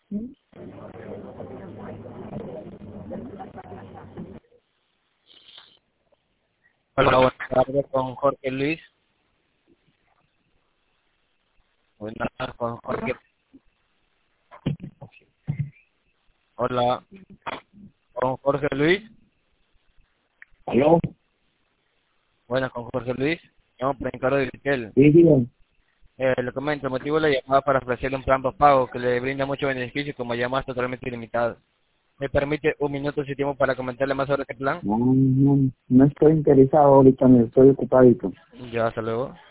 Hola, buenas tardes con Jorge Luis. Buenas tardes con Jorge. Hola, con Jorge Luis. ¿Aló? Buenas, con Jorge Luis. Llamo por Ricardo de Vitel. Sí, digan. Le comento, el motivo de la llamada para ofrecerle un plan pago que le brinda muchos beneficios como llamadas totalmente ilimitadas. ¿Me permite un minuto si tiempo para comentarle más sobre este plan? No estoy interesado ahorita, me estoy ocupadito. Ya, hasta luego.